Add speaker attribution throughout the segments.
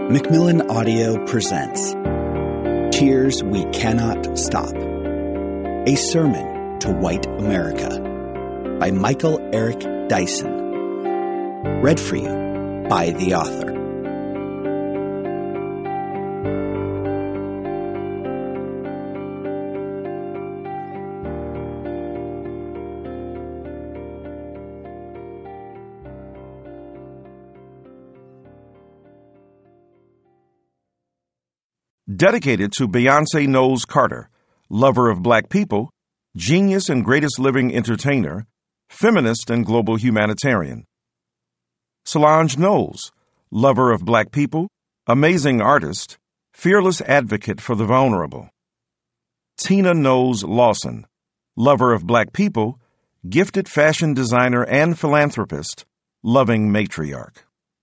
Speaker 1: Macmillan Audio presents Tears We Cannot Stop, a sermon to white America by Michael Eric Dyson. Read for you by the author.
Speaker 2: Dedicated to Beyonce Knowles Carter, lover of black people, genius and greatest living entertainer, feminist and global humanitarian. Solange Knowles, lover of black people, amazing artist, fearless advocate for the vulnerable. Tina Knowles Lawson, lover of black people, gifted fashion designer and philanthropist, loving matriarch.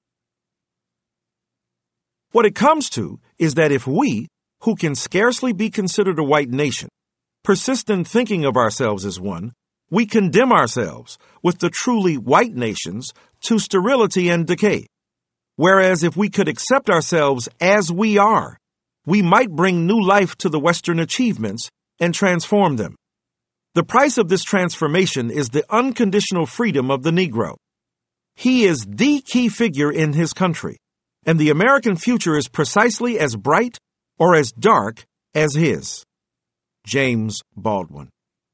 Speaker 3: What it comes to is that if we, who can scarcely be considered a white nation, persist in thinking of ourselves as one, we condemn ourselves, with the truly white nations, to sterility and decay. Whereas if we could accept ourselves as we are, we might bring new life to the Western achievements and transform them. The price of this transformation is the unconditional freedom of the Negro. He is the key figure in his country, and the American future is precisely as bright or as dark as his. James Baldwin.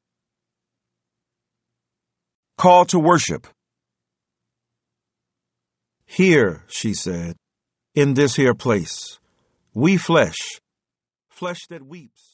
Speaker 2: Call to worship.
Speaker 3: Here, she said, in this here place, we flesh that weeps.